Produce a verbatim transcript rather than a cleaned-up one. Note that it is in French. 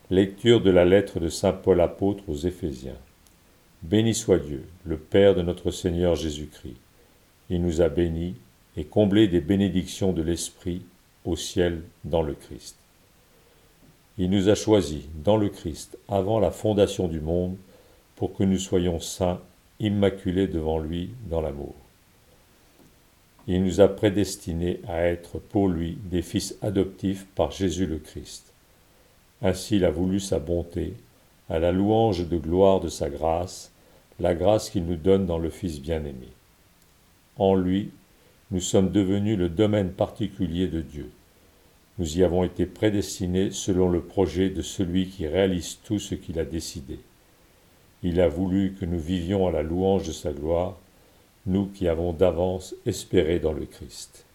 Lecture de la lettre de saint Paul apôtre aux Éphésiens. Béni soit Dieu, le Père de notre Seigneur Jésus-Christ. Il nous a bénis et comblés des bénédictions de l'Esprit au ciel dans le Christ. Il nous a choisis dans le Christ avant la fondation du monde pour que nous soyons saints, immaculés devant lui dans l'amour. Il nous a prédestinés à être pour lui des fils adoptifs par Jésus le Christ. Ainsi il a voulu sa bonté, à la louange de gloire de sa grâce, la grâce qu'il nous donne dans le Fils bien-aimé. En lui, nous sommes devenus le domaine particulier de Dieu. Nous y avons été prédestinés selon le projet de celui qui réalise tout ce qu'il a décidé. Il a voulu que nous vivions à la louange de sa gloire, nous qui avons d'avance espéré dans le Christ.